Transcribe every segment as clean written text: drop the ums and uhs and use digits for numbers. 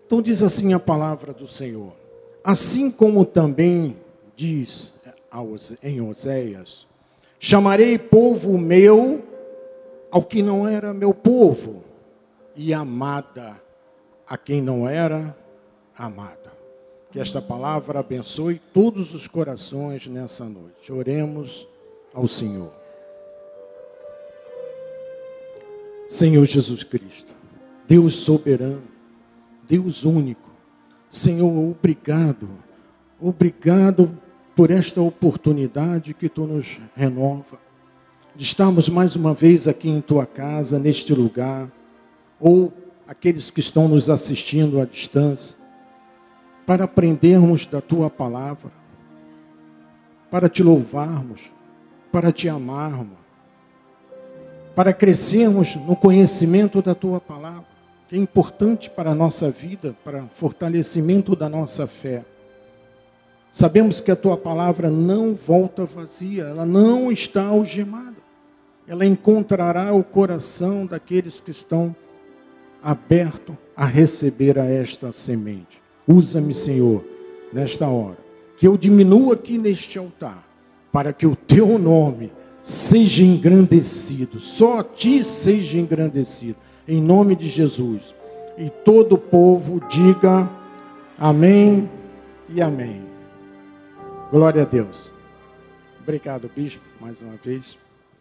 Então diz assim a palavra do Senhor. Assim como também diz em Oséias, chamarei povo meu ao que não era meu povo, e amada a quem não era amada. Que esta palavra abençoe todos os corações nessa noite. Oremos ao Senhor. Senhor Jesus Cristo, Deus soberano, Deus único, Senhor, obrigado por esta oportunidade que Tu nos renova, de estarmos mais uma vez aqui em Tua casa, neste lugar, ou aqueles que estão nos assistindo à distância, para aprendermos da Tua palavra, para Te louvarmos, para Te amarmos, para crescermos no conhecimento da Tua palavra, que é importante para a nossa vida, para fortalecimento da nossa fé. Sabemos que a Tua palavra não volta vazia, ela não está algemada. Ela encontrará o coração daqueles que estão abertos a receber a esta semente. Usa-me, Senhor, nesta hora, que eu diminua aqui neste altar, para que o Teu nome seja engrandecido, só a Ti seja engrandecido, em nome de Jesus. E todo o povo diga amém e amém. Glória a Deus. Obrigado, bispo, mais uma vez.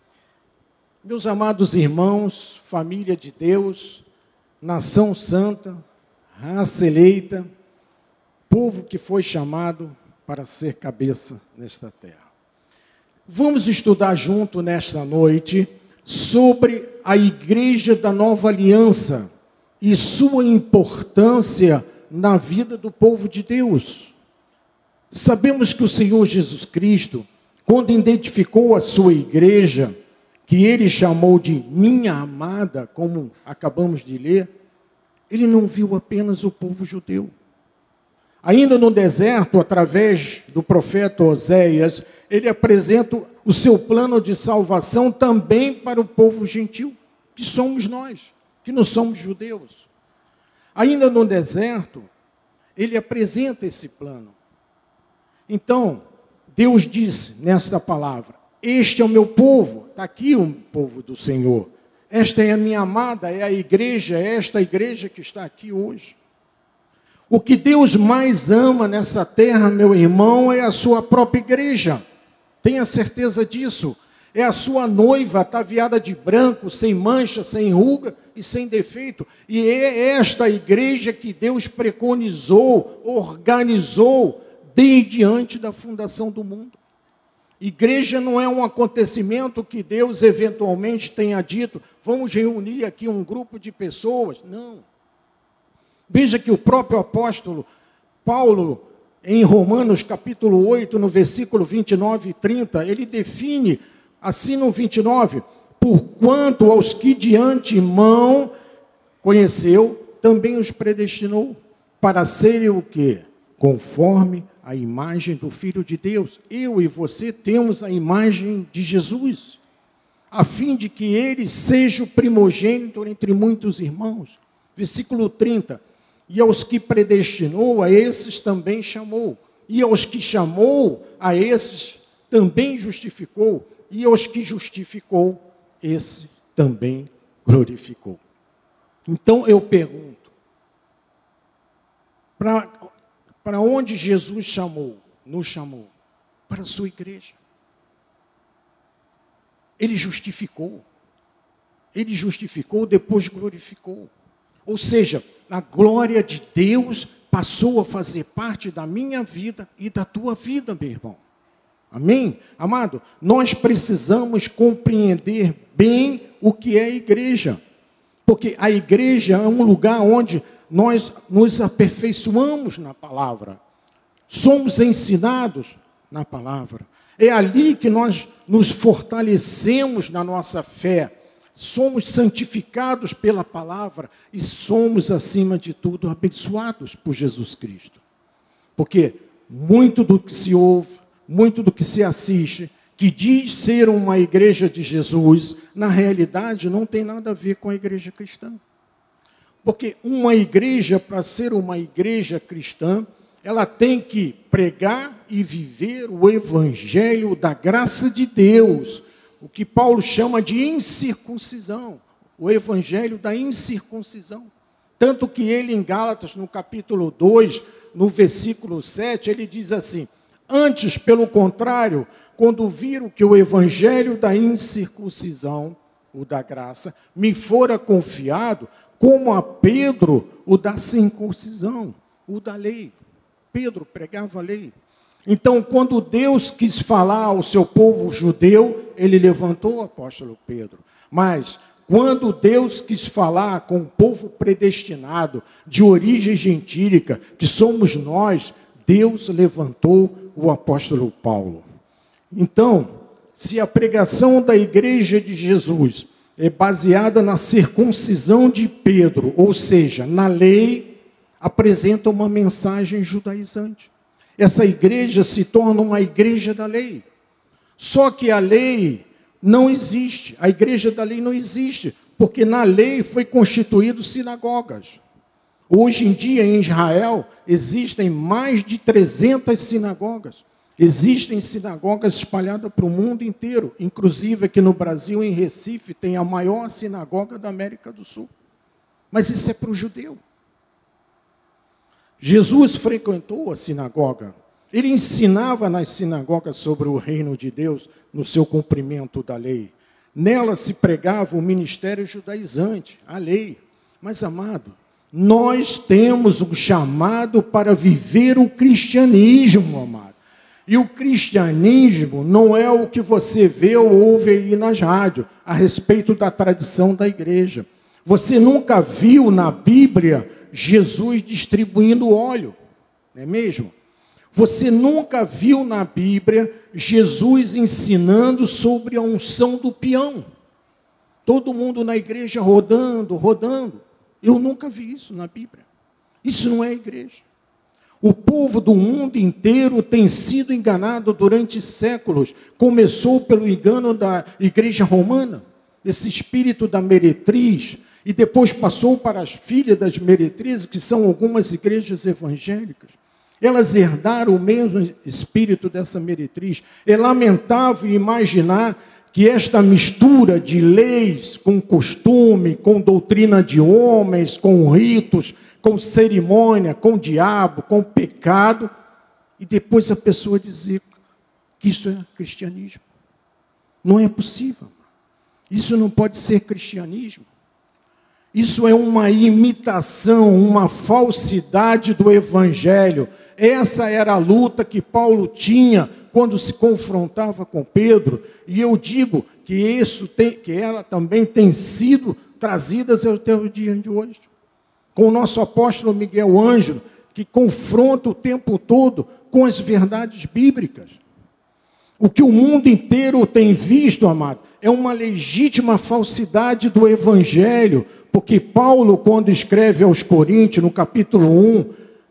Meus amados irmãos, família de Deus, nação santa, raça eleita, povo que foi chamado para ser cabeça nesta terra. Vamos estudar junto nesta noite sobre a Igreja da Nova Aliança e sua importância na vida do povo de Deus. Sabemos que o Senhor Jesus Cristo, quando identificou a sua igreja, que Ele chamou de minha amada, como acabamos de ler, Ele não viu apenas o povo judeu. Ainda no deserto, através do profeta Oséias, Ele apresenta o seu plano de salvação também para o povo gentil, que somos nós, que não somos judeus. Ainda no deserto, Ele apresenta esse plano. Então, Deus diz nesta palavra, este é o meu povo, está aqui o povo do Senhor. Esta é a minha amada, é a igreja, é esta igreja que está aqui hoje. O que Deus mais ama nessa terra, meu irmão, é a sua própria igreja. Tenha certeza disso. É a sua noiva ataviada de branco, sem mancha, sem ruga e sem defeito. E é esta igreja que Deus preconizou, organizou, desde antes da fundação do mundo. Igreja não é um acontecimento que Deus eventualmente tenha dito, vamos reunir aqui um grupo de pessoas. Não. Veja que o próprio apóstolo Paulo, em Romanos capítulo 8, no versículo 29 e 30, ele define assim no 29, porquanto aos que de antemão conheceu, também os predestinou, para serem o quê? Conforme a imagem do Filho de Deus. Eu e você temos a imagem de Jesus, a fim de que ele seja o primogênito entre muitos irmãos. Versículo 30, e aos que predestinou, a esses também chamou. E aos que chamou, a esses também justificou. E aos que justificou, esse também glorificou. Então eu pergunto, para onde Jesus nos chamou? Para a sua igreja. Ele justificou, depois glorificou. Ou seja, a glória de Deus passou a fazer parte da minha vida e da tua vida, meu irmão. Amém? Amado, nós precisamos compreender bem o que é a igreja. Porque a igreja é um lugar onde nós nos aperfeiçoamos na palavra. Somos ensinados na palavra. É ali que nós nos fortalecemos na nossa fé. Somos santificados pela palavra e somos, acima de tudo, abençoados por Jesus Cristo. Porque muito do que se ouve, muito do que se assiste, que diz ser uma igreja de Jesus, na realidade não tem nada a ver com a igreja cristã. Porque uma igreja, para ser uma igreja cristã, ela tem que pregar e viver o evangelho da graça de Deus, o que Paulo chama de incircuncisão, o evangelho da incircuncisão. Tanto que ele, em Gálatas, no capítulo 2, no versículo 7, ele diz assim: antes, pelo contrário, quando viram que o evangelho da incircuncisão, o da graça, me fora confiado, como a Pedro, o da circuncisão, o da lei. Pedro pregava a lei. Então, quando Deus quis falar ao seu povo judeu, ele levantou o apóstolo Pedro. Mas, quando Deus quis falar com o povo predestinado, de origem gentílica, que somos nós, Deus levantou o apóstolo Paulo. Então, se a pregação da igreja de Jesus é baseada na circuncisão de Pedro, ou seja, na lei, apresenta uma mensagem judaizante. Essa igreja se torna uma igreja da lei. Só que a lei não existe, a igreja da lei não existe, porque na lei foi constituído sinagogas. Hoje em dia, em Israel, existem mais de 300 sinagogas. Existem sinagogas espalhadas para o mundo inteiro. Inclusive, aqui no Brasil, em Recife, tem a maior sinagoga da América do Sul. Mas isso é para o judeu. Jesus frequentou a sinagoga. Ele ensinava nas sinagogas sobre o reino de Deus no seu cumprimento da lei. Nela se pregava o ministério judaizante, a lei. Mas, amado, nós temos um chamado para viver o cristianismo, amado. E o cristianismo não é o que você vê ou ouve aí nas rádios, a respeito da tradição da igreja. Você nunca viu na Bíblia Jesus distribuindo óleo, não é mesmo? Você nunca viu na Bíblia Jesus ensinando sobre a unção do peão. Todo mundo na igreja rodando. Eu nunca vi isso na Bíblia. Isso não é igreja. O povo do mundo inteiro tem sido enganado durante séculos. Começou pelo engano da igreja romana, esse espírito da meretriz, e depois passou para as filhas das meretrizes, que são algumas igrejas evangélicas. Elas herdaram o mesmo espírito dessa meretriz. É lamentável imaginar que esta mistura de leis com costume, com doutrina de homens, com ritos, com cerimônia, com diabo, com pecado, e depois a pessoa dizer que isso é cristianismo. Não é possível. Isso não pode ser cristianismo. Isso é uma imitação, uma falsidade do evangelho. Essa era a luta que Paulo tinha quando se confrontava com Pedro, e eu digo que ela também tem sido trazida até o dia de hoje. Com o nosso apóstolo Miguel Ângelo, que confronta o tempo todo com as verdades bíblicas. O que o mundo inteiro tem visto, amado, é uma legítima falsidade do evangelho, porque Paulo, quando escreve aos Coríntios, no capítulo 1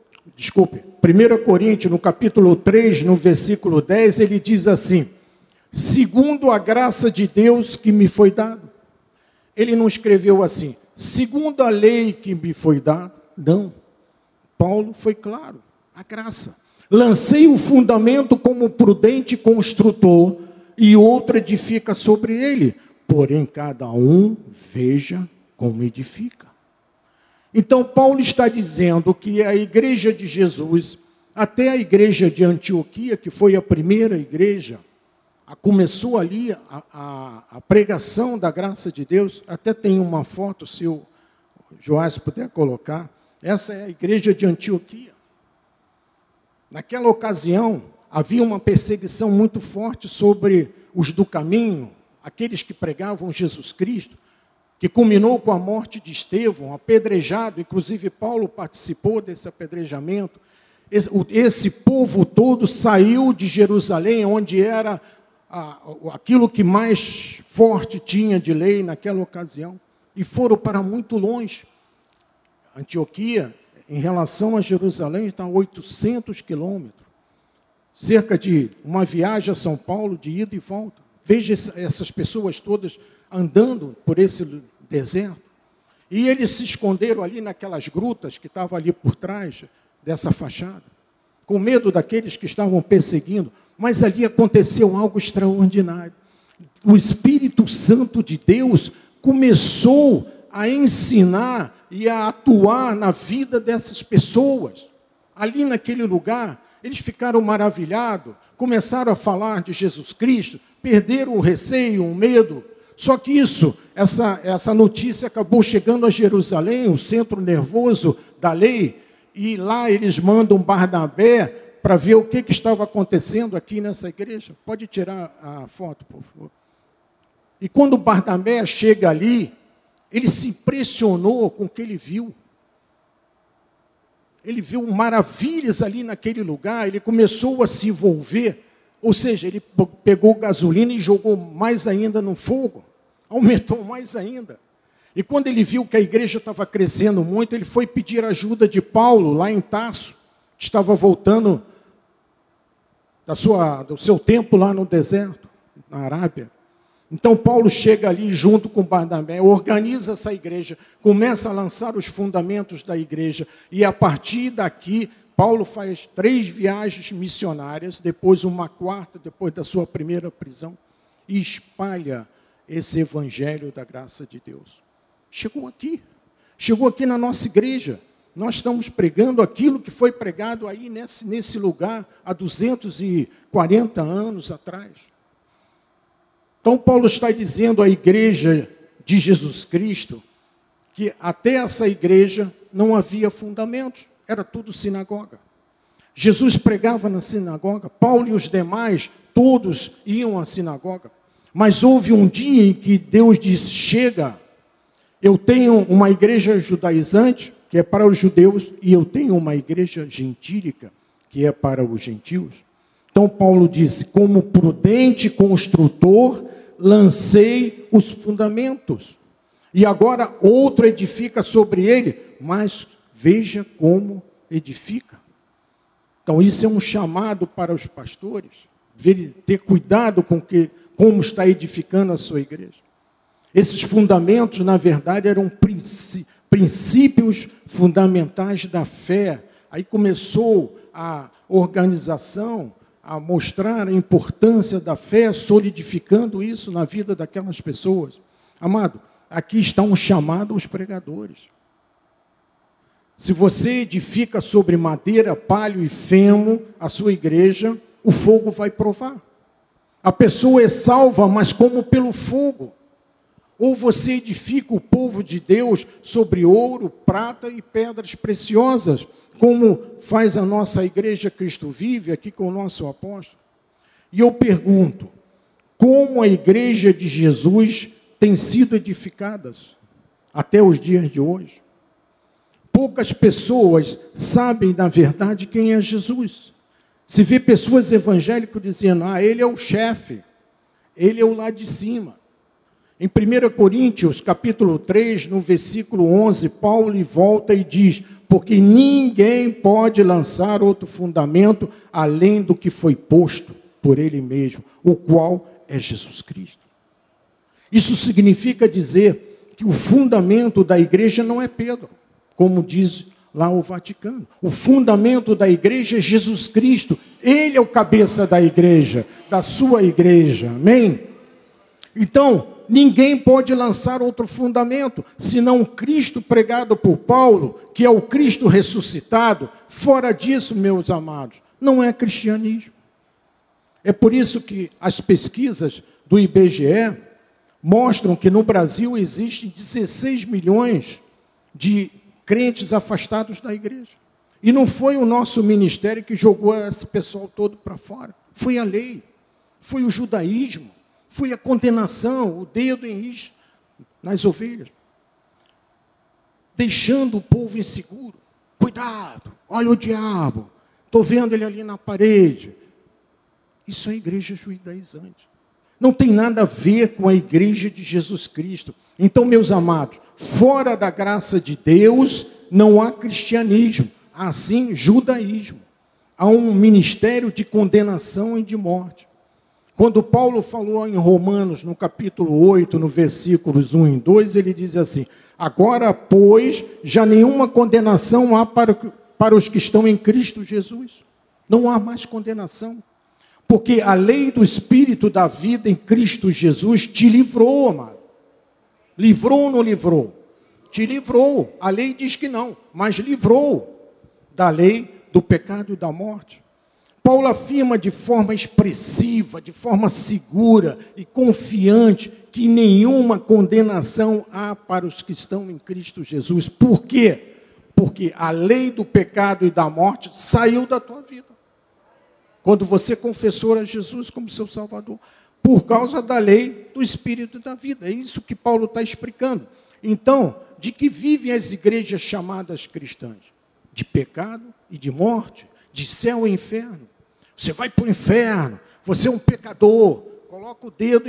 Coríntios, no capítulo 3, no versículo 10, ele diz assim: segundo a graça de Deus que me foi dada. Ele não escreveu assim, segundo a lei que me foi dada. Não. Paulo foi claro, a graça. Lancei o fundamento como prudente construtor, e outro edifica sobre ele. Porém, cada um veja como edifica. Então, Paulo está dizendo que a igreja de Jesus, até a igreja de Antioquia, que foi a primeira igreja, começou ali a pregação da graça de Deus. Até tem uma foto, se o Joás puder colocar. Essa é a igreja de Antioquia. Naquela ocasião, havia uma perseguição muito forte sobre os do caminho, aqueles que pregavam Jesus Cristo, que culminou com a morte de Estevão, apedrejado. Inclusive Paulo participou desse apedrejamento. Esse povo todo saiu de Jerusalém, onde era aquilo que mais forte tinha de lei naquela ocasião, e foram para muito longe. Antioquia, em relação a Jerusalém, está a 800 quilômetros, cerca de uma viagem a São Paulo de ida e volta. Veja essas pessoas todas andando por esse deserto. E eles se esconderam ali naquelas grutas que estavam ali por trás dessa fachada, com medo daqueles que estavam perseguindo. Mas ali aconteceu algo extraordinário. O Espírito Santo de Deus começou a ensinar e a atuar na vida dessas pessoas. Ali naquele lugar, eles ficaram maravilhados, começaram a falar de Jesus Cristo, perderam o receio, o medo. Só que essa notícia acabou chegando a Jerusalém, o centro nervoso da lei, e lá eles mandam Barnabé para ver o que estava acontecendo aqui nessa igreja. Pode tirar a foto, por favor. E quando Barnabé chega ali, ele se impressionou com o que ele viu. Ele viu maravilhas ali naquele lugar, ele começou a se envolver, ou seja, ele pegou gasolina e jogou mais ainda no fogo, aumentou mais ainda. E quando ele viu que a igreja estava crescendo muito, ele foi pedir ajuda de Paulo, lá em Tarso, que estava voltando do seu tempo lá no deserto, na Arábia. Então Paulo chega ali junto com Barnabé, organiza essa igreja, começa a lançar os fundamentos da igreja, e a partir daqui, Paulo faz 3 viagens missionárias, depois uma 4ª, depois da sua primeira prisão, e espalha esse evangelho da graça de Deus. Chegou aqui na nossa igreja. Nós estamos pregando aquilo que foi pregado aí nesse lugar há 240 anos atrás. Então, Paulo está dizendo à igreja de Jesus Cristo que até essa igreja não havia fundamentos, era tudo sinagoga. Jesus pregava na sinagoga, Paulo e os demais, todos iam à sinagoga. Mas houve um dia em que Deus disse, chega, eu tenho uma igreja judaizante, que é para os judeus, e eu tenho uma igreja gentílica, que é para os gentios. Então Paulo disse, como prudente construtor, lancei os fundamentos. E agora outro edifica sobre ele, mas veja como edifica. Então isso é um chamado para os pastores, ter cuidado com como está edificando a sua igreja. Esses fundamentos, na verdade, eram princípios fundamentais da fé. Aí começou a organização a mostrar a importância da fé, solidificando isso na vida daquelas pessoas. Amado, aqui está um chamado aos pregadores. Se você edifica sobre madeira, palho e feno a sua igreja, o fogo vai provar. A pessoa é salva, mas como pelo fogo. Ou você edifica o povo de Deus sobre ouro, prata e pedras preciosas, como faz a nossa igreja Cristo Vive, aqui com o nosso apóstolo. E eu pergunto, como a igreja de Jesus tem sido edificada até os dias de hoje? Poucas pessoas sabem, na verdade, quem é Jesus. Se vê pessoas evangélicas dizendo, ele é o chefe, ele é o lá de cima. Em 1 Coríntios, capítulo 3, no versículo 11, Paulo volta e diz, porque ninguém pode lançar outro fundamento além do que foi posto por ele mesmo, o qual é Jesus Cristo. Isso significa dizer que o fundamento da igreja não é Pedro, como diz lá o Vaticano. O fundamento da igreja é Jesus Cristo. Ele é o cabeça da igreja, da sua igreja. Amém? Então, ninguém pode lançar outro fundamento, senão Cristo pregado por Paulo, que é o Cristo ressuscitado. Fora disso, meus amados, não é cristianismo. É por isso que as pesquisas do IBGE mostram que no Brasil existem 16 milhões de crentes afastados da igreja. E não foi o nosso ministério que jogou esse pessoal todo para fora. Foi a lei, foi o judaísmo, foi a condenação, o dedo nas ovelhas. Deixando o povo inseguro. Cuidado, olha o diabo, estou vendo ele ali na parede. Isso é a igreja judaizante. Não tem nada a ver com a igreja de Jesus Cristo. Então, meus amados, fora da graça de Deus, não há cristianismo, há sim judaísmo. Há um ministério de condenação e de morte. Quando Paulo falou em Romanos, no capítulo 8, no versículos 1 e 2, ele diz assim, Agora, pois, já nenhuma condenação há para os que estão em Cristo Jesus. Não há mais condenação. Porque a lei do Espírito da vida em Cristo Jesus te livrou, amado. Livrou ou não livrou? Te livrou. A lei diz que não, mas livrou da lei do pecado e da morte. Paulo afirma de forma expressiva, de forma segura e confiante que nenhuma condenação há para os que estão em Cristo Jesus. Por quê? Porque a lei do pecado e da morte saiu da tua vida. Quando você confessou a Jesus como seu Salvador, por causa da lei do Espírito da vida. É isso que Paulo está explicando. Então, de que vivem as igrejas chamadas cristãs? De pecado e de morte, de céu e inferno. Você vai para o inferno, você é um pecador, coloca o dedo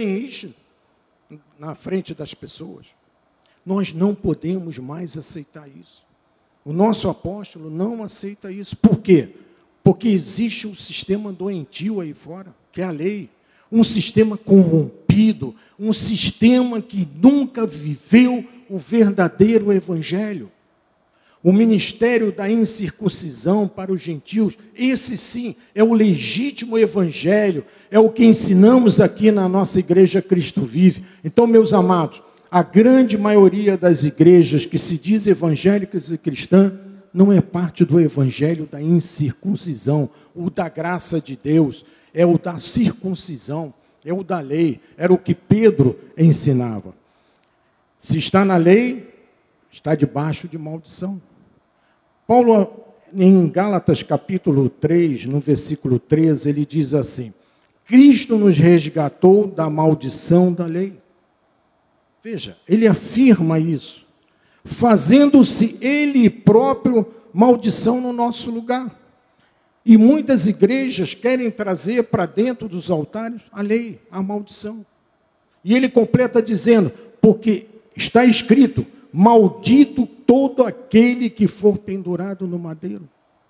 na frente das pessoas. Nós não podemos mais aceitar isso. O nosso apóstolo não aceita isso. Por quê? Porque existe um sistema doentio aí fora, que é a lei. Um sistema corrompido, um sistema que nunca viveu o verdadeiro evangelho. O ministério da incircuncisão para os gentios, esse sim é o legítimo evangelho, é o que ensinamos aqui na nossa igreja Cristo Vive. Então, meus amados, a grande maioria das igrejas que se diz evangélicas e cristãs não é parte do evangelho da incircuncisão, o da graça de Deus, é o da circuncisão, é o da lei, era o que Pedro ensinava. Se está na lei, está debaixo de maldição. Paulo, em Gálatas capítulo 3, no versículo 13, ele diz assim: Cristo nos resgatou da maldição da lei. Veja, ele afirma isso, fazendo-se ele próprio maldição no nosso lugar. E muitas igrejas querem trazer para dentro dos altares a lei, a maldição. E ele completa dizendo, porque está escrito, maldito todo aquele que for pendurado no madeiro.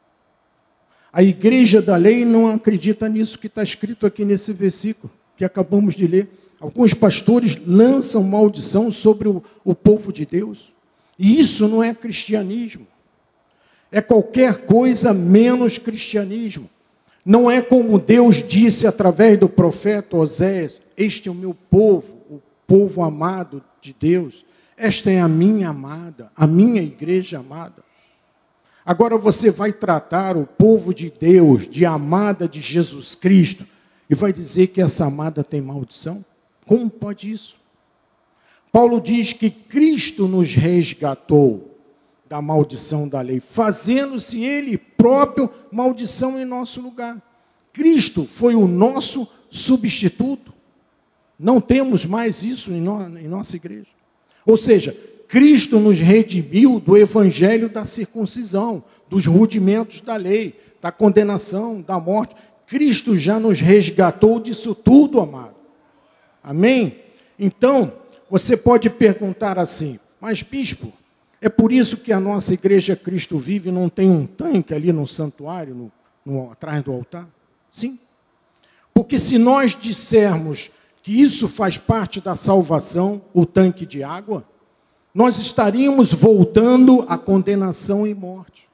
A igreja da lei não acredita nisso que está escrito aqui nesse versículo, que acabamos de ler. Alguns pastores lançam maldição sobre o povo de Deus. E isso não é cristianismo. É qualquer coisa menos cristianismo. Não é como Deus disse através do profeta Oséias, este é o meu povo, o povo amado de Deus. Esta é a minha amada, a minha igreja amada. Agora você vai tratar o povo de Deus, de amada de Jesus Cristo, e vai dizer que essa amada tem maldição? Como pode isso? Paulo diz que Cristo nos resgatou da maldição da lei, fazendo-se ele próprio maldição em nosso lugar. Cristo foi o nosso substituto. Não temos mais isso em nossa igreja. Ou seja, Cristo nos redimiu do evangelho da circuncisão, dos rudimentos da lei, da condenação, da morte. Cristo já nos resgatou disso tudo, amado. Amém? Então, você pode perguntar assim, mas bispo, é por isso que a nossa igreja Cristo Vive não tem um tanque ali no santuário, atrás do altar? Sim. Porque se nós dissermos que isso faz parte da salvação, o tanque de água, nós estaríamos voltando à condenação e morte.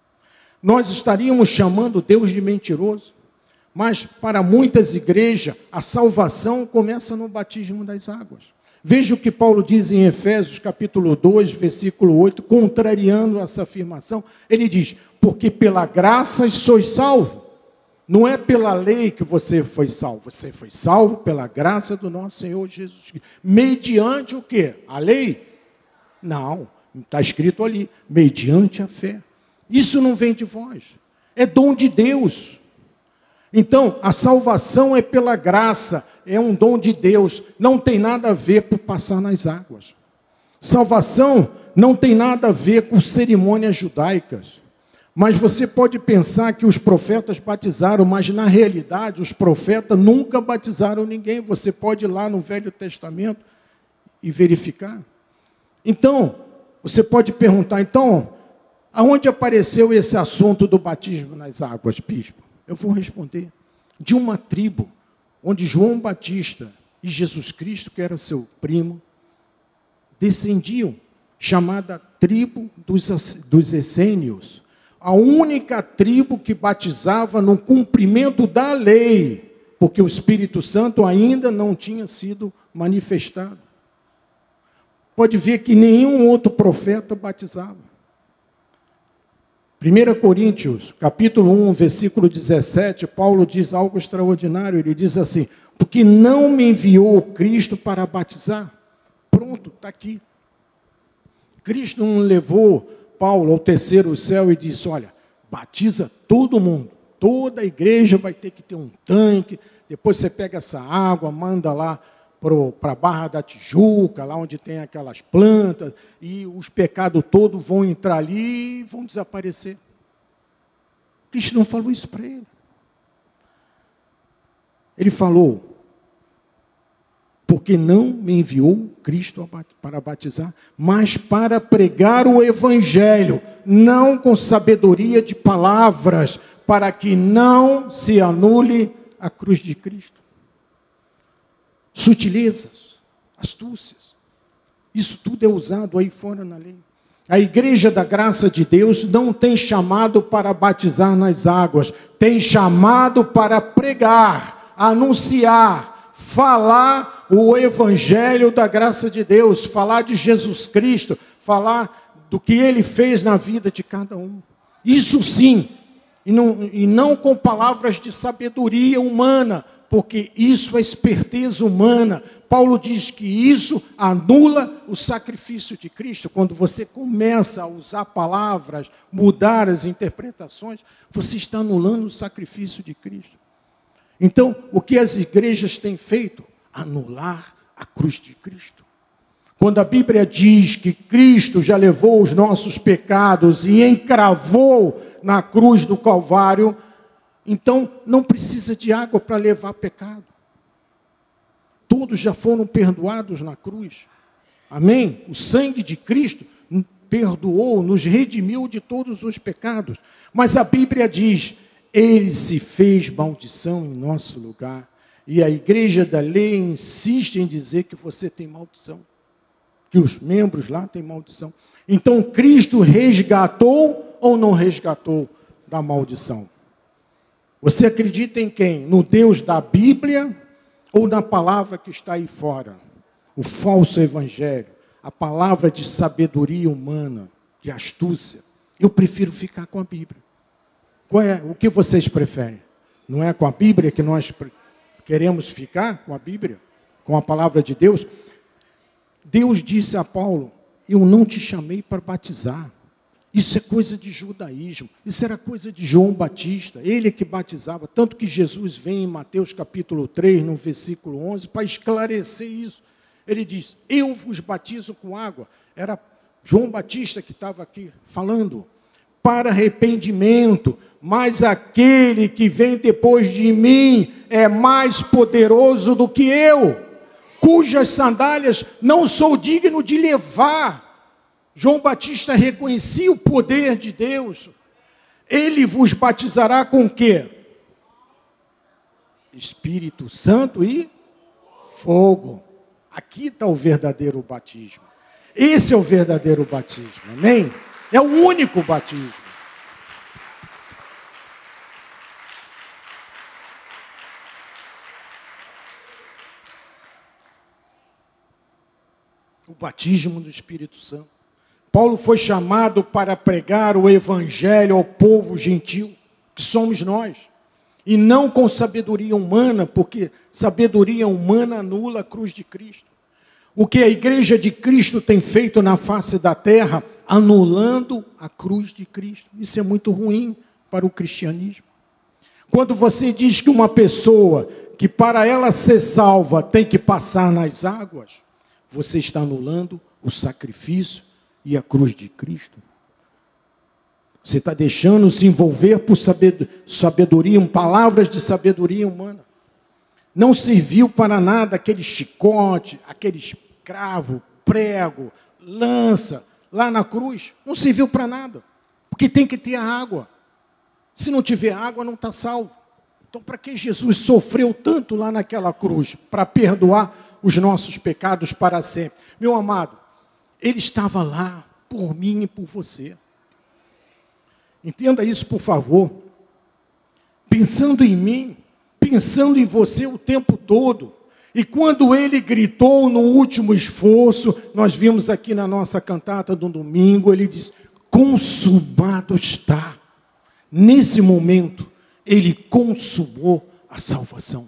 Nós estaríamos chamando Deus de mentiroso. Mas para muitas igrejas, a salvação começa no batismo das águas. Veja o que Paulo diz em Efésios capítulo 2, versículo 8, contrariando essa afirmação. Ele diz, porque pela graça sois salvos. Não é pela lei que você foi salvo. Você foi salvo pela graça do nosso Senhor Jesus Cristo. Mediante o quê? A lei? Não, está escrito ali, mediante a fé. Isso não vem de vós. É dom de Deus. Então, a salvação é pela graça, é um dom de Deus, não tem nada a ver com passar nas águas. Salvação não tem nada a ver com cerimônias judaicas. Mas você pode pensar que os profetas batizaram, mas na realidade os profetas nunca batizaram ninguém. Você pode ir lá no Velho Testamento e verificar. Então, você pode perguntar, então, aonde apareceu esse assunto do batismo nas águas, bispo? Eu vou responder. De uma tribo onde João Batista e Jesus Cristo, que era seu primo, descendiam chamada tribo dos essênios. A única tribo que batizava no cumprimento da lei, porque o Espírito Santo ainda não tinha sido manifestado. Pode ver que nenhum outro profeta batizava. 1 Coríntios, capítulo 1, versículo 17, Paulo diz algo extraordinário. Ele diz assim: porque não me enviou Cristo para batizar. Pronto, está aqui. Cristo não levou Paulo ao terceiro céu e disse: olha, batiza todo mundo. Toda a igreja vai ter que ter um tanque. Depois você pega essa água, manda lá para a Barra da Tijuca, lá onde tem aquelas plantas, e os pecados todos vão entrar ali e vão desaparecer. Cristo não falou isso para ele. Ele falou: porque não me enviou Cristo para batizar, mas para pregar o Evangelho, não com sabedoria de palavras, para que não se anule a cruz de Cristo. Sutilezas, astúcias, isso tudo é usado aí fora na lei. A igreja da graça de Deus não tem chamado para batizar nas águas, tem chamado para pregar, anunciar, falar o evangelho da graça de Deus, falar de Jesus Cristo, falar do que Ele fez na vida de cada um. Isso sim, e não com palavras de sabedoria humana, porque isso é esperteza humana. Paulo diz que isso anula o sacrifício de Cristo. Quando você começa a usar palavras, mudar as interpretações, você está anulando o sacrifício de Cristo. Então, o que as igrejas têm feito? Anular a cruz de Cristo. Quando a Bíblia diz que Cristo já levou os nossos pecados e encravou na cruz do Calvário, então não precisa de água para levar pecado. Todos já foram perdoados na cruz. Amém? O sangue de Cristo perdoou, nos redimiu de todos os pecados. Mas a Bíblia diz: Ele se fez maldição em nosso lugar. E a igreja da lei insiste em dizer que você tem maldição, que os membros lá têm maldição. Então Cristo resgatou ou não resgatou da maldição? Você acredita em quem? No Deus da Bíblia ou na palavra que está aí fora? O falso evangelho, a palavra de sabedoria humana, de astúcia. Eu prefiro ficar com a Bíblia. O que vocês preferem? Não é com a Bíblia que nós queremos ficar? Com a Bíblia? Com a palavra de Deus? Deus disse a Paulo: eu não te chamei para batizar. Isso é coisa de judaísmo. Isso era coisa de João Batista. Ele que batizava. Tanto que Jesus vem em Mateus capítulo 3, no versículo 11, para esclarecer isso. Ele diz: eu vos batizo com água. Era João Batista que estava aqui falando. Para arrependimento. Mas aquele que vem depois de mim é mais poderoso do que eu, cujas sandálias não sou digno de levar. João Batista reconhecia o poder de Deus. Ele vos batizará com o quê? Espírito Santo e fogo. Aqui está o verdadeiro batismo. Esse é o verdadeiro batismo, amém? É o único batismo. O batismo do Espírito Santo. Paulo foi chamado para pregar o evangelho ao povo gentil, que somos nós, e não com sabedoria humana, porque sabedoria humana anula a cruz de Cristo. O que a igreja de Cristo tem feito na face da terra, anulando a cruz de Cristo. Isso é muito ruim para o cristianismo. Quando você diz que uma pessoa, que para ela ser salva tem que passar nas águas, você está anulando o sacrifício e a cruz de Cristo. Você está deixando se envolver por sabedoria, palavras de sabedoria humana. Não serviu para nada aquele chicote, aquele escravo, prego, lança, lá na cruz. Não serviu para nada, porque tem que ter a água. Se não tiver água, não está salvo. Então, para que Jesus sofreu tanto lá naquela cruz? Para perdoar os nossos pecados para sempre. Meu amado, Ele estava lá por mim e por você. Entenda isso, por favor. Pensando em mim, pensando em você o tempo todo. E quando ele gritou no último esforço, nós vimos aqui na nossa cantata do domingo, ele diz: consumado está. Nesse momento, ele consumou a salvação.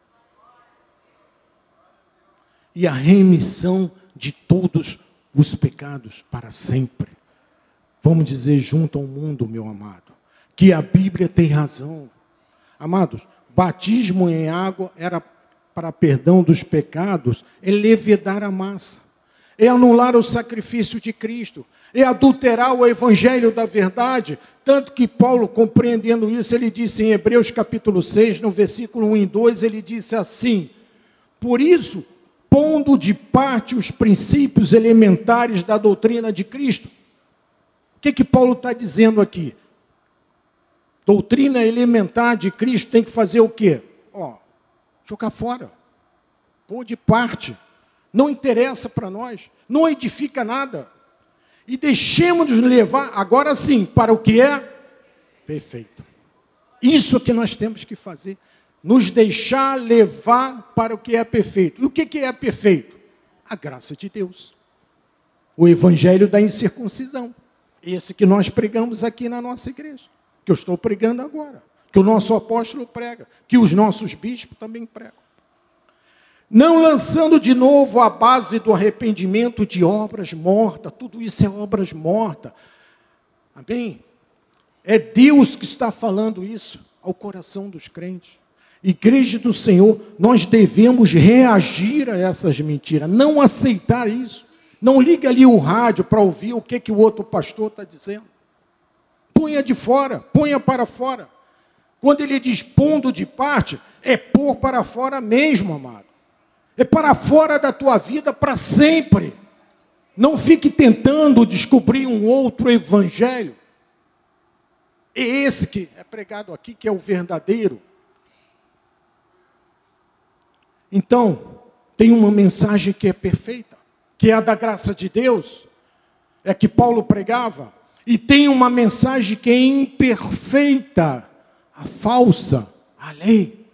E a remissão de todos os pecados para sempre. Vamos dizer junto ao mundo, meu amado, que a Bíblia tem razão. Amados, batismo em água era para perdão dos pecados, é levedar a massa, é anular o sacrifício de Cristo, é adulterar o evangelho da verdade. Tanto que Paulo, compreendendo isso, ele disse em Hebreus capítulo 6, no versículo 1 e 2, ele disse assim: por isso, pondo de parte os princípios elementares da doutrina de Cristo. O que Paulo está dizendo aqui? Doutrina elementar de Cristo tem que fazer o quê? Jogar fora, pôr de parte, não interessa para nós, não edifica nada. E deixemos-nos levar, agora sim, para o que é perfeito. Isso que nós temos que fazer, nos deixar levar para o que é perfeito. E o que é perfeito? A graça de Deus. O evangelho da incircuncisão. Esse que nós pregamos aqui na nossa igreja, que eu estou pregando agora, que o nosso apóstolo prega, que os nossos bispos também pregam. Não lançando de novo a base do arrependimento de obras mortas, tudo isso é obras mortas. Amém? É Deus que está falando isso ao coração dos crentes. Igreja do Senhor, nós devemos reagir a essas mentiras, não aceitar isso. Não ligue ali o rádio para ouvir o que o outro pastor está dizendo. Ponha de fora, ponha para fora. Quando ele diz pondo de parte, é pôr para fora mesmo, amado. É para fora da tua vida para sempre. Não fique tentando descobrir um outro evangelho. É esse que é pregado aqui, que é o verdadeiro. Então, tem uma mensagem que é perfeita, que é a da graça de Deus, é que Paulo pregava. E tem uma mensagem que é imperfeita, a falsa, a lei.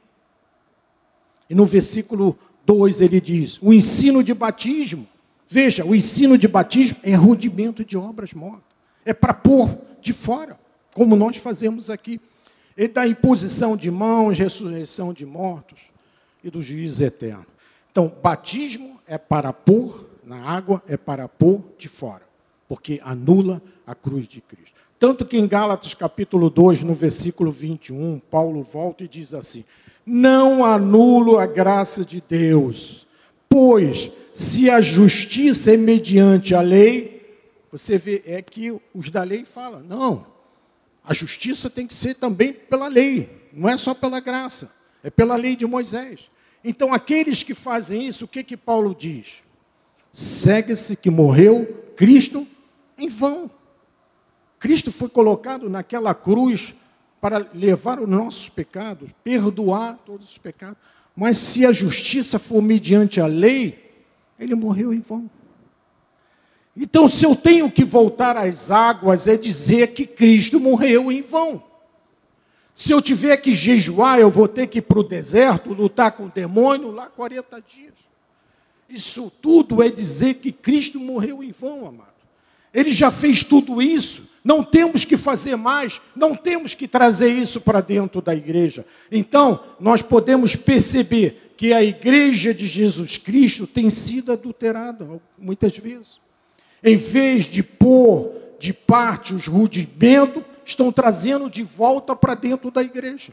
E no versículo 2 ele diz, o ensino de batismo. Veja, o ensino de batismo é rudimento de obras mortas. É para pôr de fora, como nós fazemos aqui. É da imposição de mãos, ressurreição de mortos e do juízo eterno. Então, batismo é para pôr na água, é para pôr de fora, porque anula a cruz de Cristo. Tanto que em Gálatas capítulo 2, no versículo 21, Paulo volta e diz assim, não anulo a graça de Deus, pois se a justiça é mediante a lei, você vê, é que os da lei falam, não, a justiça tem que ser também pela lei, não é só pela graça, é pela lei de Moisés. Então, aqueles que fazem isso, o que Paulo diz? Segue-se que morreu Cristo em vão. Cristo foi colocado naquela cruz para levar os nossos pecados, perdoar todos os pecados. Mas se a justiça for mediante a lei, ele morreu em vão. Então, se eu tenho que voltar às águas, é dizer que Cristo morreu em vão. Se eu tiver que jejuar, eu vou ter que ir para o deserto, lutar com o demônio lá 40 dias. Isso tudo é dizer que Cristo morreu em vão, amado. Ele já fez tudo isso, não temos que fazer mais, não temos que trazer isso para dentro da igreja. Então, nós podemos perceber que a igreja de Jesus Cristo tem sido adulterada muitas vezes. Em vez de pôr de parte os rudimentos, estão trazendo de volta para dentro da igreja.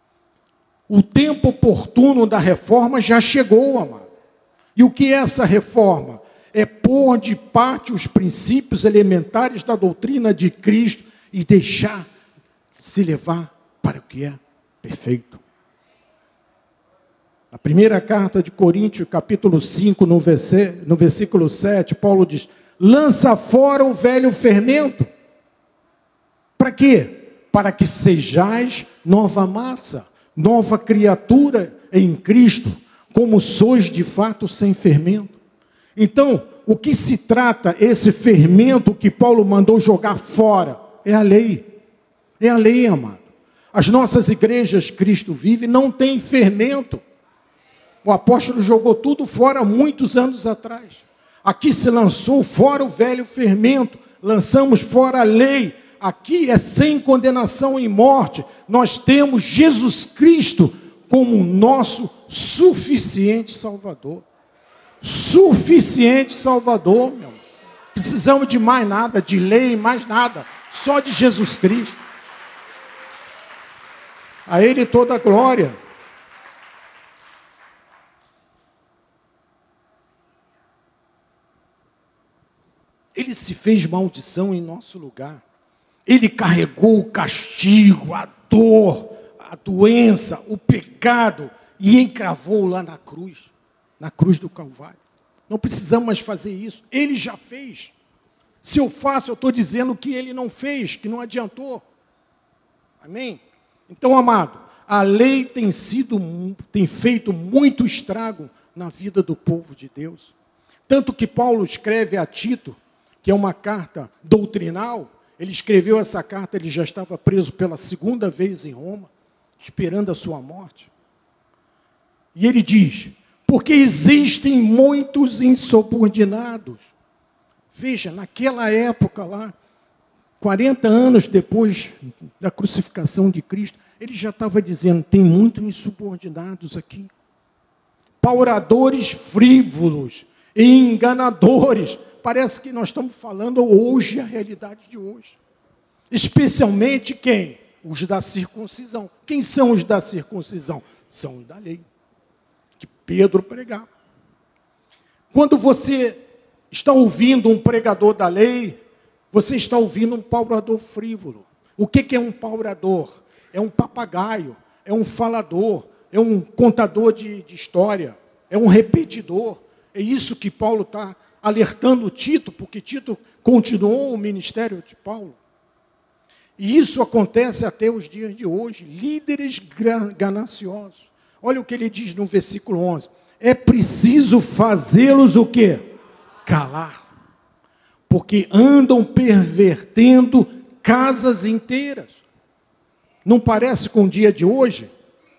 O tempo oportuno da reforma já chegou, amado. E o que é essa reforma? É pôr de parte os princípios elementares da doutrina de Cristo e deixar se levar para o que é perfeito. A primeira carta de Coríntios, capítulo 5, no versículo 7, Paulo diz, lança fora o velho fermento. Para quê? Para que sejais nova massa, nova criatura em Cristo, como sois de fato sem fermento. Então, o que se trata, esse fermento que Paulo mandou jogar fora, é a lei. É a lei, amado. As nossas igrejas Cristo Vive não tem fermento. O apóstolo jogou tudo fora muitos anos atrás. Aqui se lançou fora o velho fermento, lançamos fora a lei. Aqui é sem condenação em morte. Nós temos Jesus Cristo como nosso suficiente Salvador. Suficiente Salvador, meu irmão. Precisamos de mais nada, de lei, mais nada. Só de Jesus Cristo. A Ele toda a glória. Ele se fez maldição em nosso lugar. Ele carregou o castigo, a dor, a doença, o pecado e encravou lá na cruz do Calvário. Não precisamos mais fazer isso. Ele já fez. Se eu faço, eu estou dizendo que ele não fez, que não adiantou. Amém? Então, amado, a lei tem feito muito estrago na vida do povo de Deus. Tanto que Paulo escreve a Tito, que é uma carta doutrinal. Ele escreveu essa carta, ele já estava preso pela segunda vez em Roma, esperando a sua morte. E ele diz, porque existem muitos insubordinados. Veja, naquela época lá, 40 anos depois da crucificação de Cristo, ele já estava dizendo, tem muitos insubordinados aqui. Pauradores frívolos, enganadores. Parece que nós estamos falando hoje, a realidade de hoje. Especialmente quem? Os da circuncisão. Quem são os da circuncisão? São os da lei, que Pedro pregava. Quando você está ouvindo um pregador da lei, você está ouvindo um paurador frívolo. O que é um paurador? É um papagaio, é um falador, é um contador de história, é um repetidor. É isso que Paulo está alertando Tito, porque Tito continuou o ministério de Paulo. E isso acontece até os dias de hoje. Líderes gananciosos. Olha o que ele diz no versículo 11. É preciso fazê-los o quê? Calar. Porque andam pervertendo casas inteiras. Não parece com o dia de hoje?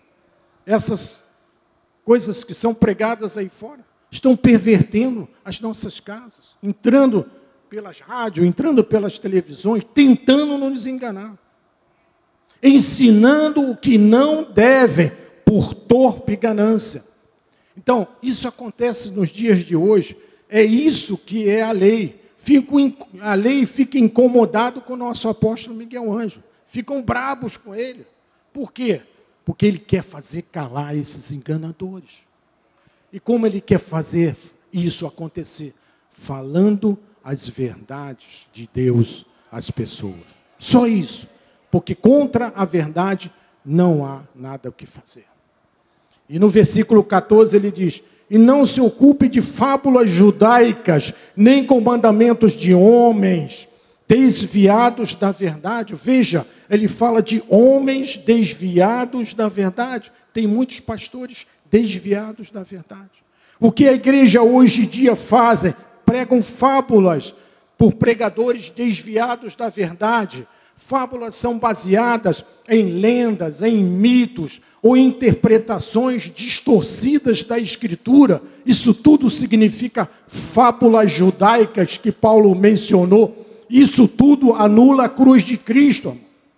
Essas coisas que são pregadas aí fora estão pervertendo as nossas casas, entrando pelas rádios, entrando pelas televisões, tentando nos enganar, ensinando o que não devem por torpe ganância. Então, isso acontece nos dias de hoje. É isso que é a lei. A lei fica incomodado com o nosso apóstolo Miguel Ângelo. Ficam brabos com ele. Por quê? Porque ele quer fazer calar esses enganadores. E como ele quer fazer isso acontecer? Falando as verdades de Deus às pessoas. Só isso. Porque contra a verdade não há nada o que fazer. E no versículo 14 ele diz, e não se ocupe de fábulas judaicas, nem com mandamentos de homens, desviados da verdade. Veja, ele fala de homens desviados da verdade. Tem muitos pastores desviados da verdade. O que a igreja hoje em dia fazem? Pregam fábulas por pregadores desviados da verdade. Fábulas são baseadas em lendas, em mitos ou interpretações distorcidas da Escritura. Isso tudo significa fábulas judaicas que Paulo mencionou. Isso tudo anula a cruz de Cristo.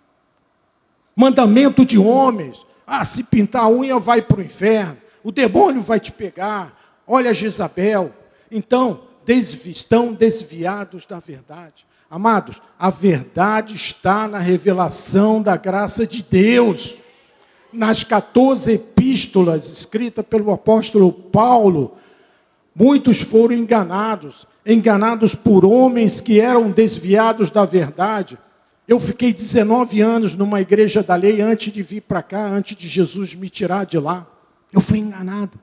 Mandamento de homens. Se pintar a unha vai para o inferno. O demônio vai te pegar. Olha Jezabel. Então, estão desviados da verdade. Amados, a verdade está na revelação da graça de Deus. Nas 14 epístolas escritas pelo apóstolo Paulo, muitos foram enganados por homens que eram desviados da verdade. Eu fiquei 19 anos numa igreja da lei antes de vir para cá, antes de Jesus me tirar de lá. Eu fui enganado.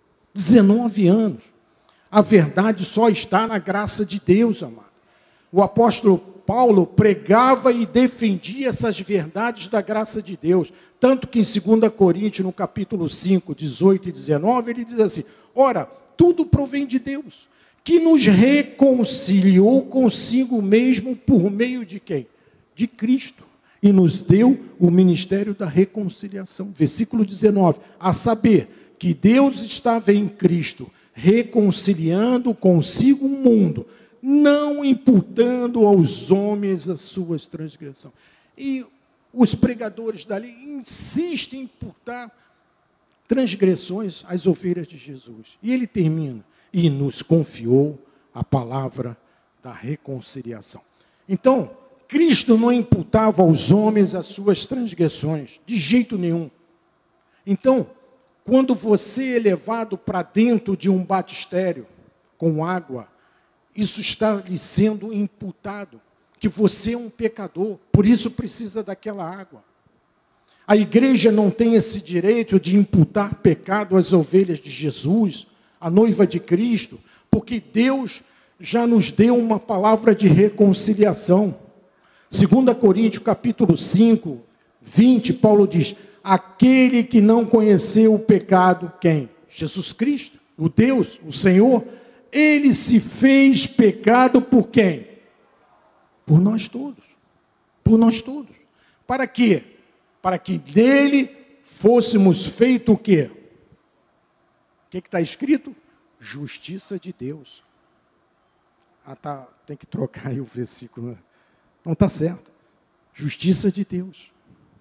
19 anos. A verdade só está na graça de Deus, amado. O apóstolo Paulo pregava e defendia essas verdades da graça de Deus. Tanto que em 2 Coríntios, no capítulo 5, 18 e 19, ele diz assim, ora, tudo provém de Deus, que nos reconciliou consigo mesmo por meio de quem? De Cristo. E nos deu o ministério da reconciliação. Versículo 19. A saber, que Deus estava em Cristo, reconciliando consigo o mundo, não imputando aos homens as suas transgressões. E os pregadores dali insistem em imputar transgressões às ovelhas de Jesus. E ele termina, e nos confiou a palavra da reconciliação. Então, Cristo não imputava aos homens as suas transgressões, de jeito nenhum. Então, quando você é levado para dentro de um batistério com água, isso está lhe sendo imputado, que você é um pecador, por isso precisa daquela água. A igreja não tem esse direito de imputar pecado às ovelhas de Jesus, a noiva de Cristo, porque Deus já nos deu uma palavra de reconciliação. 2 Coríntios capítulo 5, 20, Paulo diz: aquele que não conheceu o pecado, quem? Jesus Cristo, o Deus, o Senhor, ele se fez pecado por quem? Por nós todos. Por nós todos. Para quê? Para que nele fôssemos feito o quê? O que está escrito? Justiça de Deus. Tem que trocar aí o versículo. Não está certo. Justiça de Deus.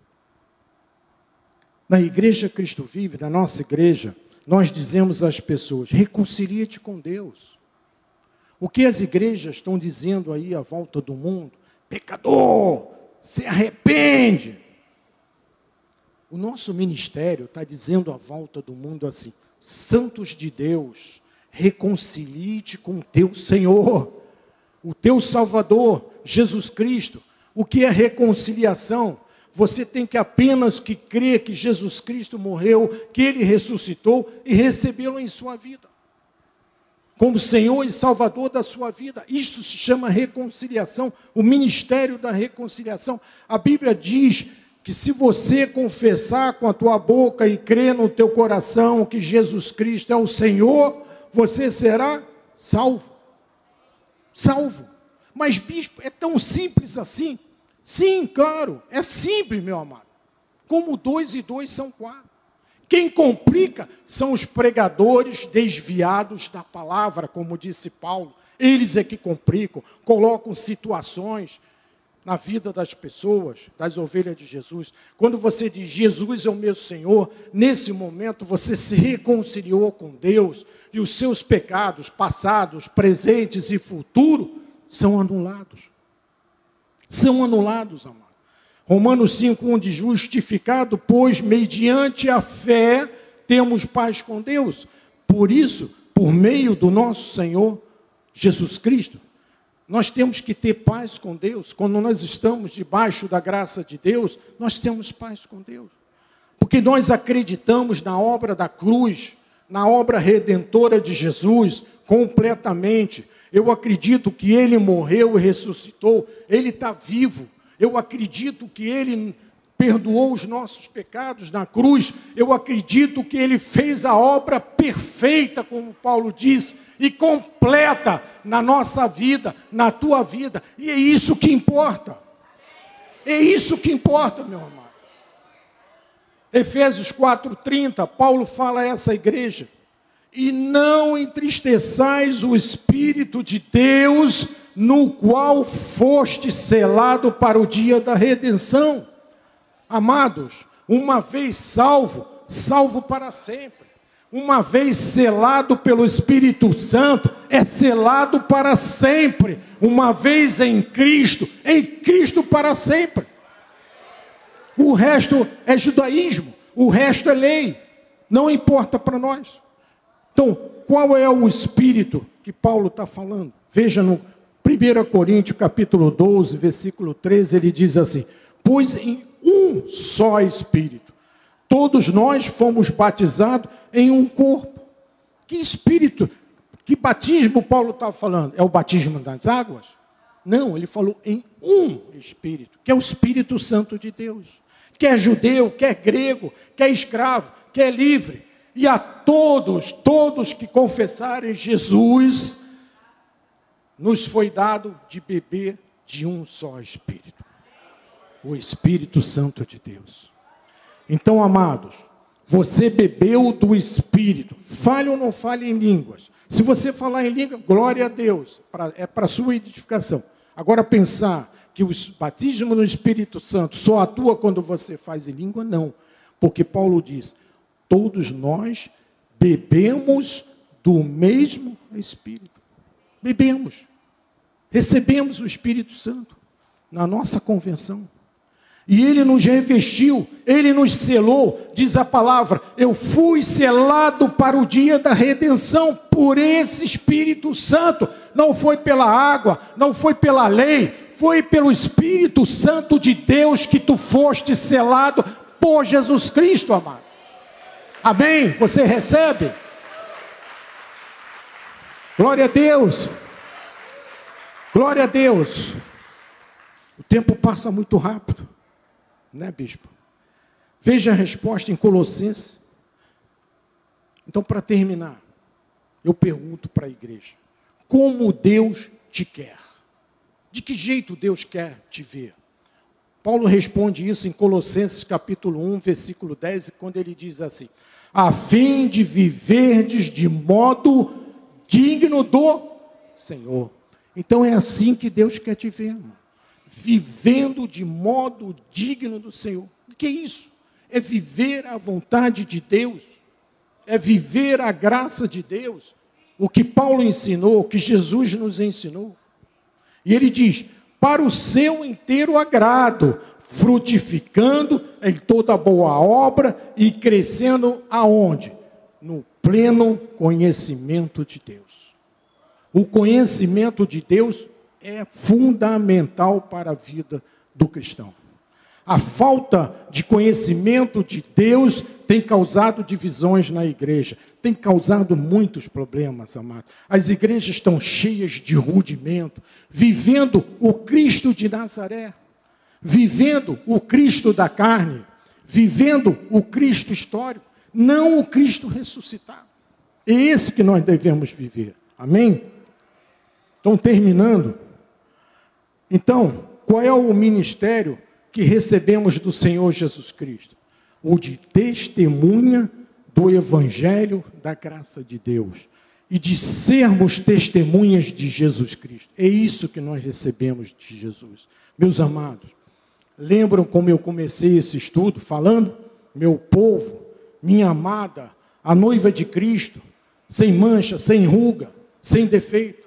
Na igreja Cristo Vive, na nossa igreja, nós dizemos às pessoas: reconcilie-te com Deus. O que as igrejas estão dizendo aí à volta do mundo? Pecador, se arrepende. O nosso ministério está dizendo à volta do mundo assim: santos de Deus, reconcilie-te com o teu Senhor, o teu Salvador, Jesus Cristo. O que é reconciliação? Você tem que apenas que crer que Jesus Cristo morreu, que Ele ressuscitou e recebê-lo em sua vida, como Senhor e Salvador da sua vida. Isso se chama reconciliação, o ministério da reconciliação. A Bíblia diz que se você confessar com a tua boca e crer no teu coração que Jesus Cristo é o Senhor, você será salvo. Salvo. Mas, bispo, é tão simples assim? Sim, claro, é simples, meu amado. Como 2 e 2 são 4. Quem complica são os pregadores desviados da palavra, como disse Paulo. Eles é que complicam, colocam situações na vida das pessoas, das ovelhas de Jesus. Quando você diz, Jesus é o meu Senhor, nesse momento você se reconciliou com Deus, e os seus pecados, passados, presentes e futuros, são anulados. São anulados, amado. Romanos 5:1 diz: justificado, pois, mediante a fé, temos paz com Deus. Por isso, por meio do nosso Senhor Jesus Cristo, nós temos que ter paz com Deus. Quando nós estamos debaixo da graça de Deus, nós temos paz com Deus. Porque nós acreditamos na obra da cruz, na obra redentora de Jesus, completamente. Eu acredito que Ele morreu e ressuscitou, Ele está vivo. Eu acredito que Ele perdoou os nossos pecados na cruz. Eu acredito que Ele fez a obra perfeita, como Paulo diz, e completa na nossa vida, na tua vida. E é isso que importa. É isso que importa, meu amado. Efésios 4:30, Paulo fala a essa igreja: e não entristeçais o Espírito de Deus, no qual foste selado para o dia da redenção. Amados, uma vez salvo, salvo para sempre. Uma vez selado pelo Espírito Santo, é selado para sempre. Uma vez em Cristo para sempre. O resto é judaísmo, o resto é lei, não importa para nós. Então, qual é o Espírito que Paulo está falando? Veja no 1 Coríntios capítulo 12, versículo 13, ele diz assim: pois em um só Espírito, todos nós fomos batizados em um corpo. Que Espírito, que batismo Paulo está falando? É o batismo das águas? Não, ele falou em um Espírito, que é o Espírito Santo de Deus. Quer judeu, quer grego, quer escravo, quer livre. E a todos que confessarem Jesus, nos foi dado de beber de um só Espírito, o Espírito Santo de Deus. Então, amados, você bebeu do Espírito, fale ou não fale em línguas. Se você falar em língua, glória a Deus, é para a sua edificação. Agora, pensar que o batismo no Espírito Santo só atua quando você faz em língua, não. Porque Paulo diz, todos nós bebemos do mesmo Espírito. Bebemos. Recebemos o Espírito Santo na nossa convenção. E Ele nos revestiu, Ele nos selou, diz a palavra, eu fui selado para o dia da redenção por esse Espírito Santo. Não foi pela água, não foi pela lei, foi pelo Espírito Santo de Deus que tu foste selado por Jesus Cristo, amado. Amém? Você recebe? Glória a Deus. Glória a Deus. O tempo passa muito rápido. Né, bispo? Veja a resposta em Colossenses. Então, para terminar, eu pergunto para a igreja: como Deus te quer? De que jeito Deus quer te ver? Paulo responde isso em Colossenses capítulo 1, versículo 10, quando ele diz assim: a fim de viverdes de modo digno do Senhor. Então é assim que Deus quer te ver, irmão. Vivendo de modo digno do Senhor. O que é isso? É viver a vontade de Deus, é viver a graça de Deus, o que Paulo ensinou, o que Jesus nos ensinou. E ele diz, para o seu inteiro agrado, frutificando em toda boa obra e crescendo aonde? No pleno conhecimento de Deus. O conhecimento de Deus é fundamental para a vida do cristão. A falta de conhecimento de Deus tem causado divisões na igreja, tem causado muitos problemas, amado. As igrejas estão cheias de rudimento, vivendo o Cristo de Nazaré, vivendo o Cristo da carne, vivendo o Cristo histórico, não o Cristo ressuscitado. É esse que nós devemos viver. Amém? Então, terminando. Então, qual é o ministério que recebemos do Senhor Jesus Cristo? O de testemunha do Evangelho da graça de Deus. E de sermos testemunhas de Jesus Cristo. É isso que nós recebemos de Jesus. Meus amados, lembram como eu comecei esse estudo falando? Meu povo, minha amada, a noiva de Cristo, sem mancha, sem ruga, sem defeito.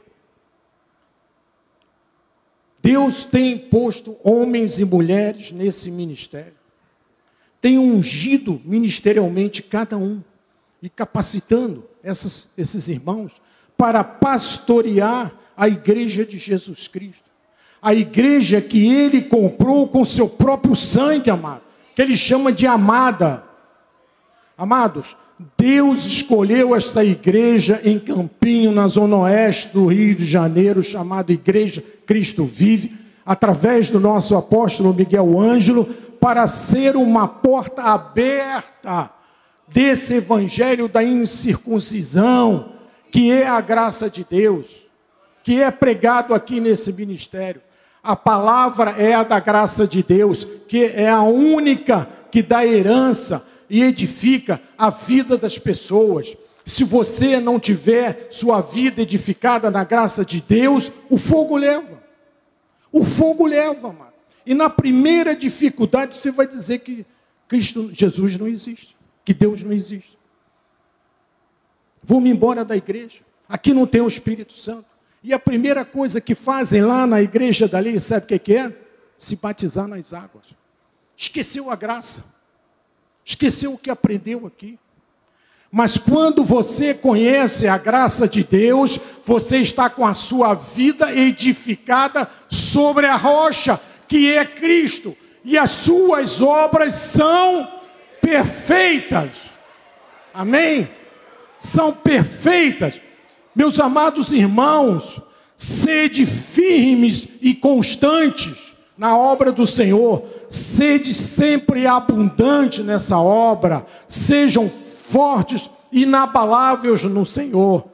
Deus tem posto homens e mulheres nesse ministério. Tem ungido ministerialmente cada um e capacitando esses irmãos para pastorear a igreja de Jesus Cristo. A igreja que Ele comprou com seu próprio sangue, amado, que Ele chama de amada. Amados, Deus escolheu esta igreja em Campinho, na zona oeste do Rio de Janeiro, chamada Igreja Cristo Vive, através do nosso apóstolo Miguel Ângelo, para ser uma porta aberta desse evangelho da incircuncisão, que é a graça de Deus, que é pregado aqui nesse ministério. A palavra é a da graça de Deus, que é a única que dá herança e edifica a vida das pessoas. Se você não tiver sua vida edificada na graça de Deus, o fogo leva. O fogo leva, mano. E na primeira dificuldade você vai dizer que Jesus não existe, que Deus não existe. Vou-me embora da igreja. Aqui não tem o Espírito Santo. E a primeira coisa que fazem lá na igreja dali, sabe o que é? Se batizar nas águas. Esqueceu a graça. Esqueceu o que aprendeu aqui. Mas quando você conhece a graça de Deus, você está com a sua vida edificada sobre a rocha, que é Cristo. E as suas obras são perfeitas. Amém? São perfeitas. Meus amados irmãos, sede firmes e constantes na obra do Senhor. Sede sempre abundante nessa obra. Sejam fortes, inabaláveis no Senhor.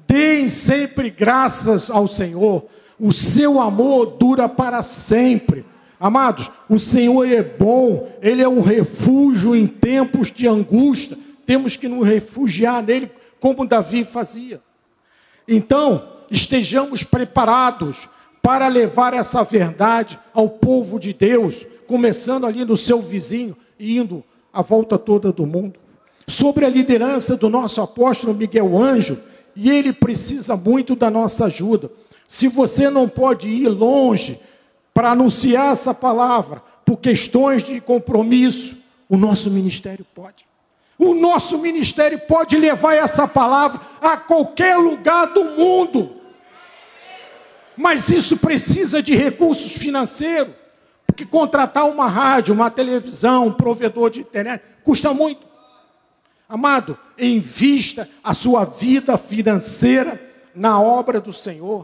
Deem sempre graças ao Senhor. O seu amor dura para sempre. Amados, o Senhor é bom. Ele é um refúgio em tempos de angústia. Temos que nos refugiar nele, como Davi fazia. Então, estejamos preparados para levar essa verdade ao povo de Deus, começando ali no seu vizinho e indo a volta toda do mundo. Sobre a liderança do nosso apóstolo Miguel Ângelo, e ele precisa muito da nossa ajuda. Se você não pode ir longe para anunciar essa palavra, por questões de compromisso, o nosso ministério pode. O nosso ministério pode levar essa palavra a qualquer lugar do mundo. Mas isso precisa de recursos financeiros, porque contratar uma rádio, uma televisão, um provedor de internet, custa muito. Amado, invista a sua vida financeira na obra do Senhor.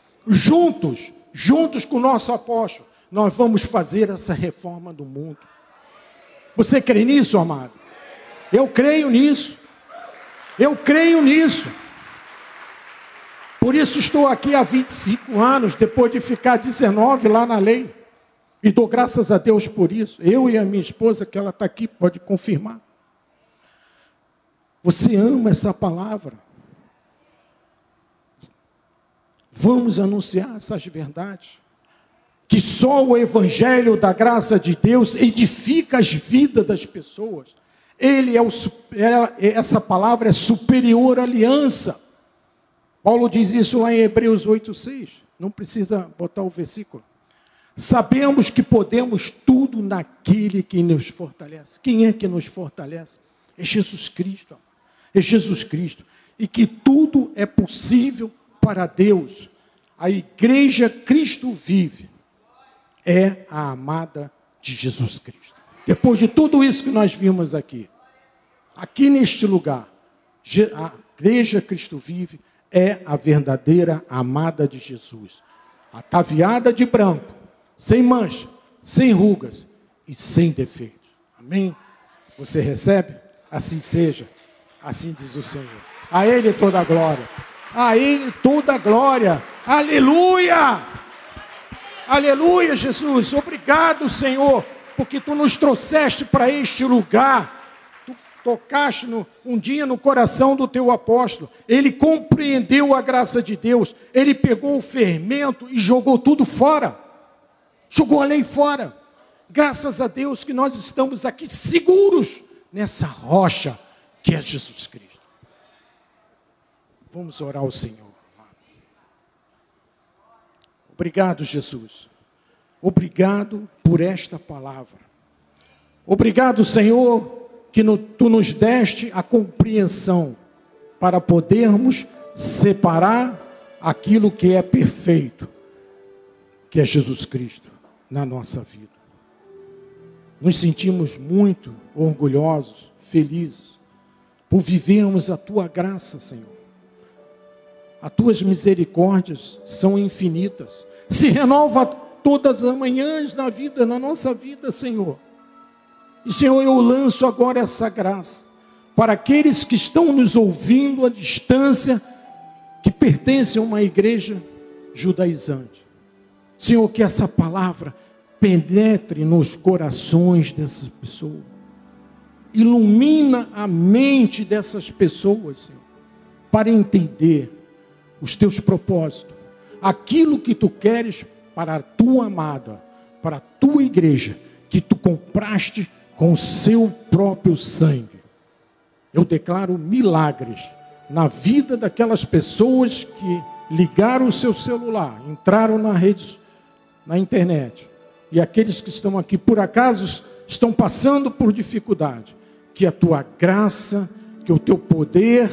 Juntos com o nosso apóstolo, nós vamos fazer essa reforma do mundo. Você crê nisso, amado? Eu creio nisso. Eu creio nisso. Por isso estou aqui há 25 anos, depois de ficar 19 lá na lei. E dou graças a Deus por isso. Eu e a minha esposa, que ela está aqui, pode confirmar. Você ama essa palavra? Vamos anunciar essas verdades. Que só o Evangelho da graça de Deus edifica as vidas das pessoas. Essa palavra é superior à aliança. Paulo diz isso lá em Hebreus 8:6. Não precisa botar o versículo. Sabemos que podemos tudo naquele que nos fortalece. Quem é que nos fortalece? É Jesus Cristo. É Jesus Cristo. E que tudo é possível para Deus. A igreja Cristo vive é a amada de Jesus Cristo. Depois de tudo isso que nós vimos aqui neste lugar, a igreja Cristo vive é a verdadeira amada de Jesus. Ataviada de branco, sem mancha, sem rugas e sem defeitos. Amém? Você recebe? Assim seja. Assim diz o Senhor. A Ele toda a glória. A Ele toda a glória. Aleluia! Aleluia, Jesus. Obrigado, Senhor, porque Tu nos trouxeste para este lugar. Tu tocaste um dia no coração do Teu apóstolo. Ele compreendeu a graça de Deus. Ele pegou o fermento e jogou tudo fora. Jogou a lei fora. Graças a Deus que nós estamos aqui seguros nessa rocha que é Jesus Cristo. Vamos orar ao Senhor. Obrigado, Jesus. Obrigado por esta palavra. Obrigado, Senhor, que Tu nos deste a compreensão para podermos separar aquilo que é perfeito, que é Jesus Cristo, na nossa vida. Nos sentimos muito orgulhosos, felizes, por vivermos a Tua graça, Senhor. As Tuas misericórdias são infinitas. Se renova todas as manhãs na nossa vida, Senhor. E, Senhor, eu lanço agora essa graça para aqueles que estão nos ouvindo à distância, que pertencem a uma igreja judaizante. Senhor, que essa palavra penetre nos corações dessas pessoas. Ilumina a mente dessas pessoas, Senhor, para entender os Teus propósitos, aquilo que Tu queres para a Tua amada, para a Tua igreja, que Tu compraste com o Seu próprio sangue. Eu declaro milagres na vida daquelas pessoas que ligaram o seu celular, entraram na rede, na internet, e aqueles que estão aqui, por acaso, estão passando por dificuldade, que a Tua graça, que o Teu poder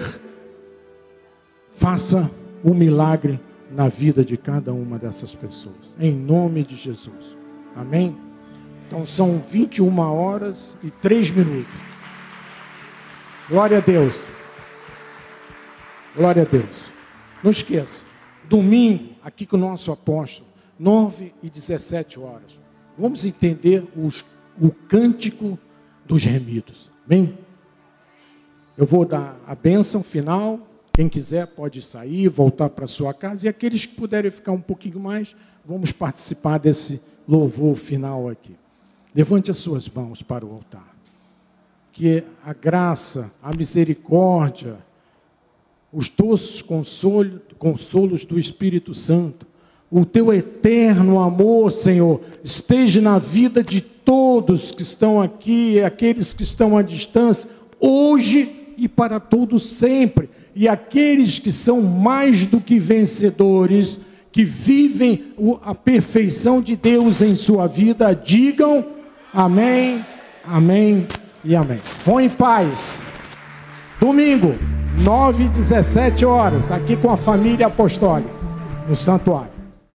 faça um milagre na vida de cada uma dessas pessoas, em nome de Jesus, amém? Então são 21h03. Glória a Deus, glória a Deus. Não esqueça, domingo, aqui com o nosso apóstolo, 9h17. Vamos entender o cântico dos remidos, amém? Eu vou dar a bênção final, Quem quiser pode sair, voltar para sua casa. E aqueles que puderem ficar um pouquinho mais, vamos participar desse louvor final aqui. Levante as suas mãos para o altar. Que a graça, a misericórdia, os doces consolos do Espírito Santo, o teu eterno amor, Senhor, esteja na vida de todos que estão aqui, aqueles que estão à distância, hoje e para todos sempre. E aqueles que são mais do que vencedores, que vivem a perfeição de Deus em sua vida, digam amém, amém e amém. Vão em paz. Domingo, 9h17, aqui com a família apostólica, no santuário.